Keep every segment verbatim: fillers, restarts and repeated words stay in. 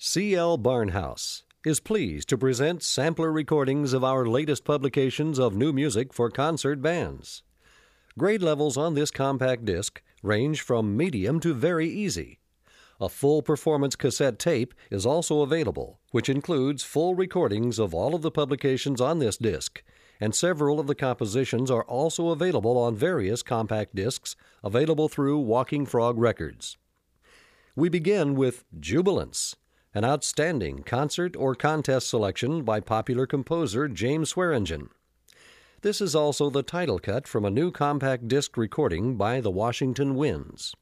C L Barnhouse is pleased to present sampler recordings of our latest publications of new music for concert bands. Grade levels on this compact disc range from medium to very easy. A full performance cassette tape is also available, which includes full recordings of all of the publications on this disc, and several of the compositions are also available on various compact discs available through Walking Frog Records. We begin with Jubilance, an outstanding concert or contest selection by popular composer James Swearingen. This is also the title cut from a new compact disc recording by the Washington Winds.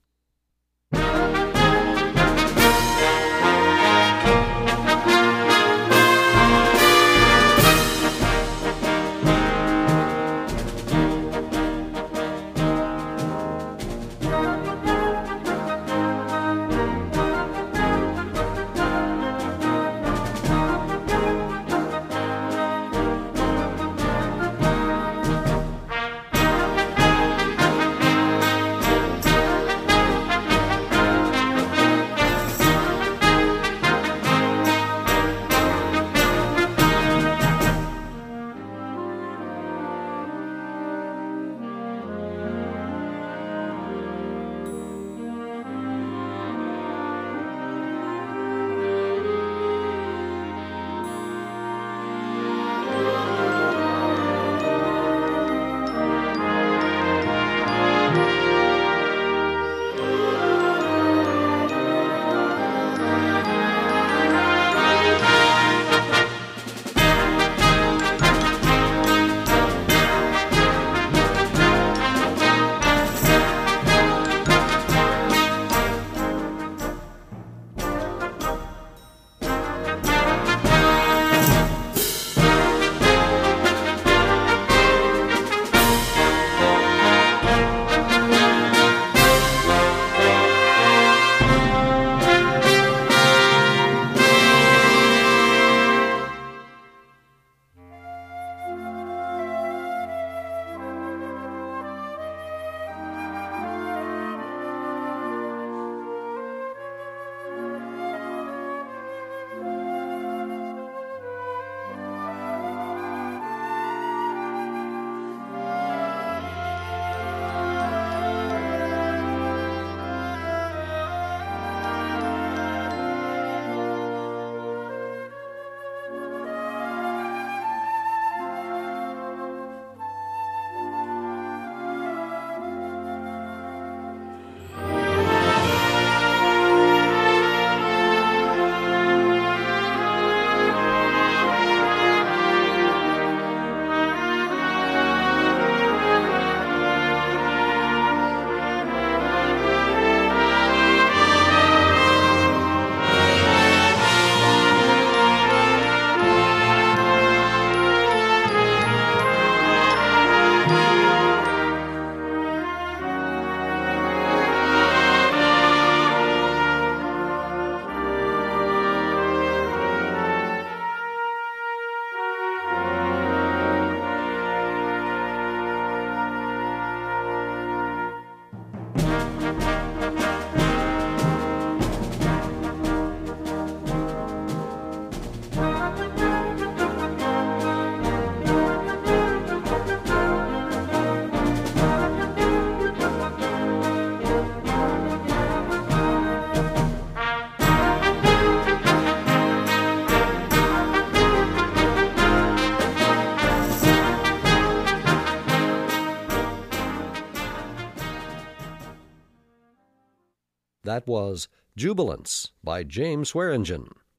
That was Jubilance by James Swearingen.